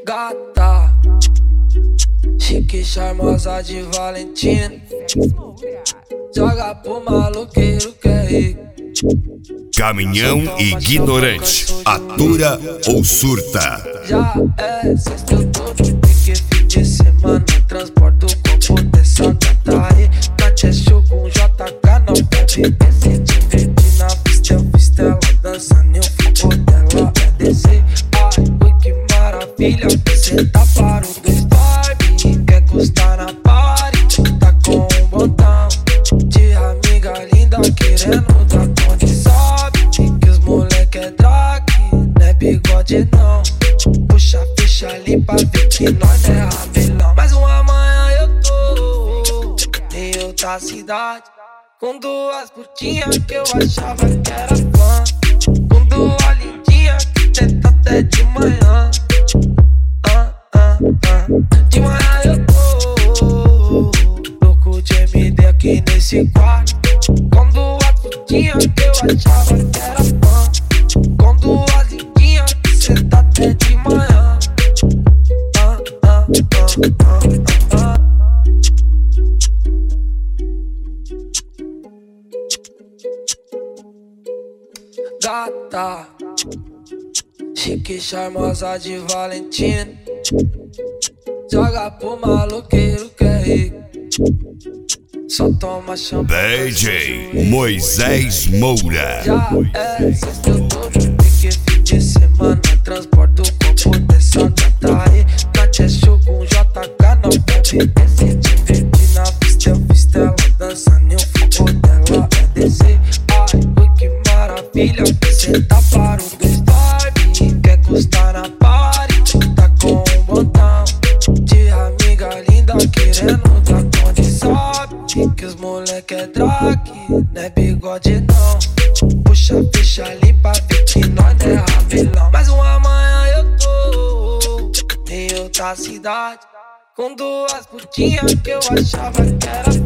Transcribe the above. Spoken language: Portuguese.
Gata, chique, charmosa de Valentina. Joga pro maloqueiro que é rico. Caminhão ignorante, atura ou surta. Já é sexta, eu tô de pique, fim de semana. Transporto o copo dessa gata aí. Nath é show com JK, não pode descer. Divertir na pista, eu fiz ela dançando. E o foco dela é descer. Ai, ui, que maravilha. Cê tá para o dois Barbie. Quer custar na party, tá com um botão de amiga linda querendo dar conta. Sabe que os moleque é drag, não é bigode não. Puxa a ficha ali pra ver que nós não é rabelão. Mais uma manhã eu tô em outra cidade, com duas putinhas que eu achava que era fã, com duas lindinhas que tenta até de manhã. De manhã eu tô louco de MD aqui nesse quarto, com duas putinhas que eu achava que era fã, com duas lindinhas que cê tá até de manhã. Gata, chique, charmosa de Valentina. Joga pro maloqueiro que é rico. Só toma champanhe. DJ Moisés Moura. Já é sexta, eu tô de pique, fim de semana. Transporto o copo dessa gata aí. Nath é show com JK, não pode descer. Divertir na pista, eu fiz ela dançando. E o foco dela é descer. Ai, ui, que maravilha. Cê tá para o dois Barbie. Quer custar na party, tá com um botão de amiga linda querendo dar conta. Sabe que os moleque é drag, não é bigode não. Puxa a ficha ali pra ver que nós não é rabelão. Mais uma manhã eu tô em outra cidade, com duas putinhas que eu achava que era